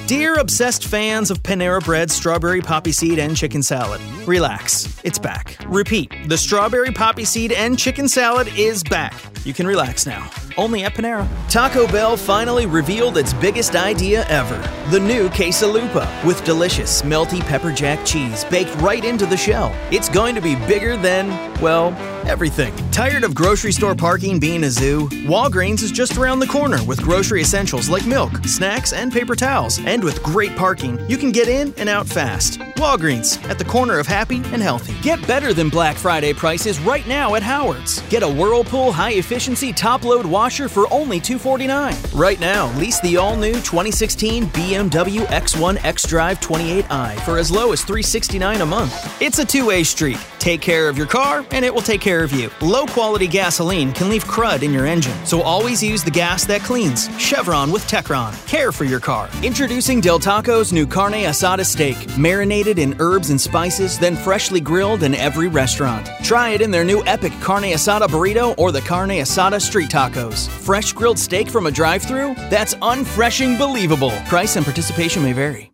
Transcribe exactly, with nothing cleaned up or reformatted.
Dear obsessed fans of Panera Bread's strawberry poppy seed and chicken salad, relax. It's back. Repeat, the strawberry poppy seed and chicken salad is back. You can relax now. Only at Panera. Taco Bell finally revealed its biggest idea ever. The new quesalupa with delicious, melty pepper jack cheese baked right into the shell. It's going to be bigger than, well, everything. Tired of grocery store parking being a zoo? Walgreens is just around the corner with grocery essentials like milk, snacks, and paper towels. And with great parking, you can get in and out fast. Walgreens, at the corner of happy and healthy. Get better than Black Friday prices right now at Howard's. Get a Whirlpool high-efficiency top-load washer for only two hundred forty-nine dollars. Right now, lease the all-new twenty sixteen B M W X one X-Drive twenty-eight i for as low as three hundred sixty-nine dollars a month. It's a two-way street. Take care of your car, and it will take care of you. Low-quality gasoline can leave crud in your engine, so always use the gas that cleans. Chevron with Techron. Care for your car. Introducing Del Taco's new carne asada steak, marinated in herbs and spices, then freshly grilled in every restaurant. Try it in their new epic carne asada burrito or the carne asada street tacos. Fresh grilled steak from a drive-thru? That's unfreshing believable. Price and participation may vary.